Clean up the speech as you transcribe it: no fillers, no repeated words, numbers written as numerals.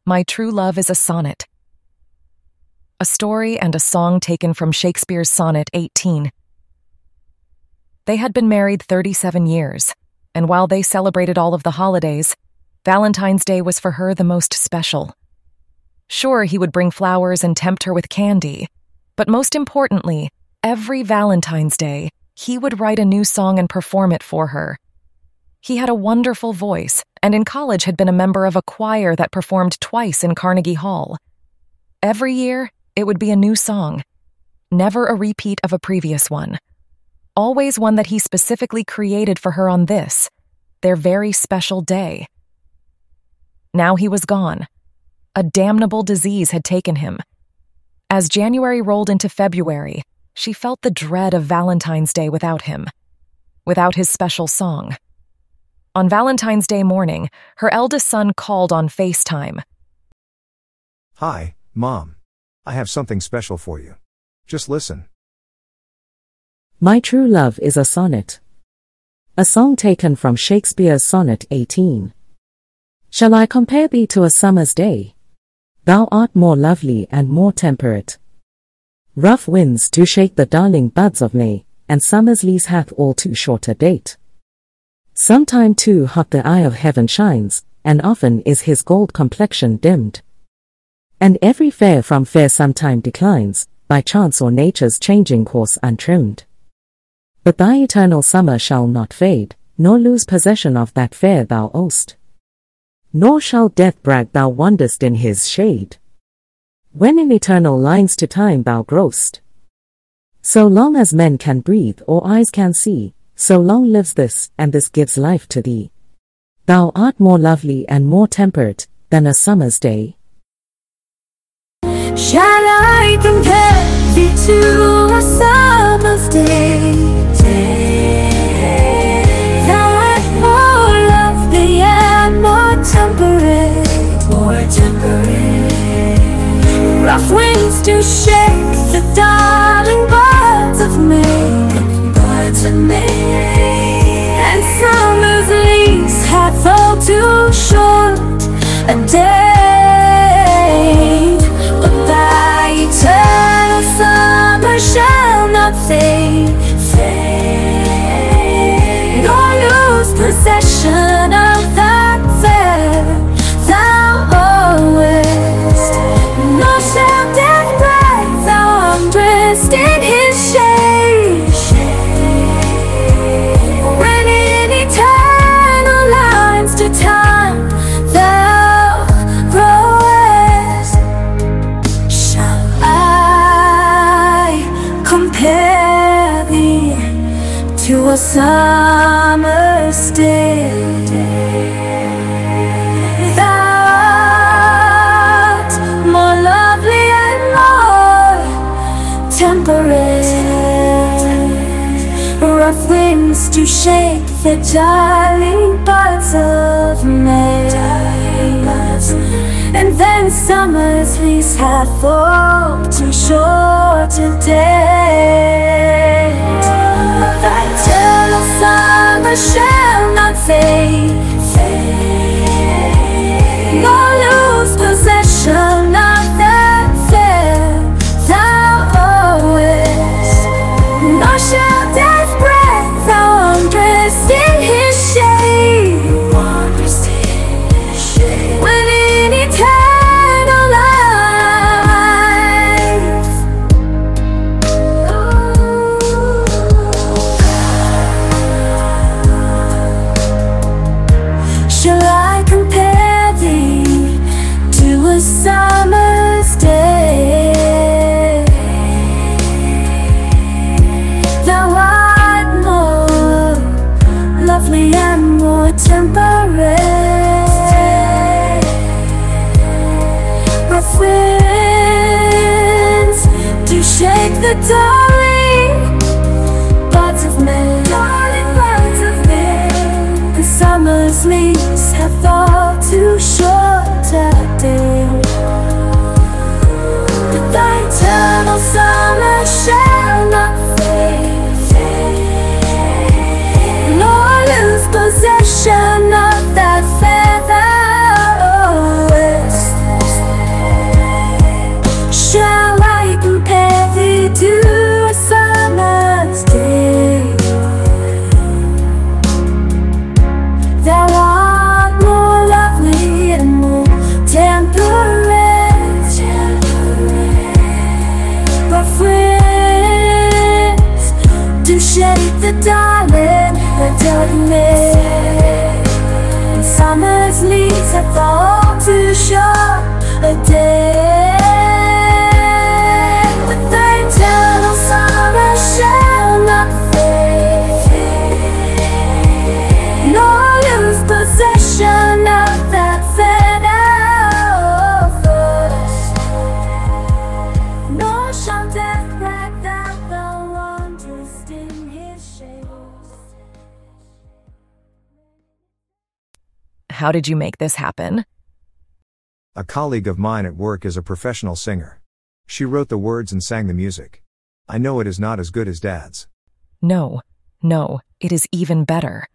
My True Love is a Sonnet. A story and a song taken from Shakespeare's Sonnet 18. They had been married 37 years, and while they celebrated all of the holidays, Valentine's Day was for her the most special. Sure, he would bring flowers and tempt her with candy, but most importantly, every Valentine's Day, he would write a new song and perform it for her. He had a wonderful voice, and in college had been a member of a choir that performed twice in Carnegie Hall. Every year, it would be a new song, never a repeat of a previous one. Always one that he specifically created for her on this, their very special day. Now he was gone. A damnable disease had taken him. As January rolled into February, she felt the dread of Valentine's Day without him, without his special song. On Valentine's Day morning, her eldest son called on FaceTime. Hi, Mom. I have something special for you. Just listen. My True Love is a Sonnet. A song taken from Shakespeare's Sonnet 18. Shall I compare thee to a summer's day? Thou art more lovely and more temperate. Rough winds do shake the darling buds of May, and summer's lease hath all too short a date. Sometime too hot the eye of heaven shines, and often is his gold complexion dimmed. And every fair from fair sometime declines, by chance or nature's changing course untrimmed. But thy eternal summer shall not fade, nor lose possession of that fair thou owest. Nor shall death brag thou wanderest in his shade, when in eternal lines to time thou growest. So long as men can breathe or eyes can see, so long lives this, and this gives life to thee. Thou art more lovely and more temperate than a summer's day. Shall I compare thee to a summer's day? Thou art more lovely and more temperate, Rough winds do shake the darling buds of May, and summer's lease hath all too short a date. But thy eternal summer shall not fade, nor lose possession of that fair thou owest. Nor shall death break thou wanderest in his shade, when in eternal lines to time thou growest. Shall I compare thee to a summer's day? Thou art more lovely and more temperate. Rough winds do shake the darling buds of May, and then summer's lease hath all too short a date. Thy eternal summer shall not fade, nor lose possession of that fair thou owest. Nor shall death break thou wanderest in his shade, when in eternal life. Shall I compare thee to a summer's day? Thou art more lovely and more temperate. Rough winds do shake the darling buds of May, and summer's leaves have all too short a day. But thy eternal summer shall not fade, nor lose possession of that fair thou owest. a day with eternal sorrow shall not fade, nor lose possession of that fatal first, nor shall death like that the wondrous in his shades. How did you make this happen? A colleague of mine at work is a professional singer. She wrote the words and sang the music. I know it is not as good as Dad's. No, it is even better.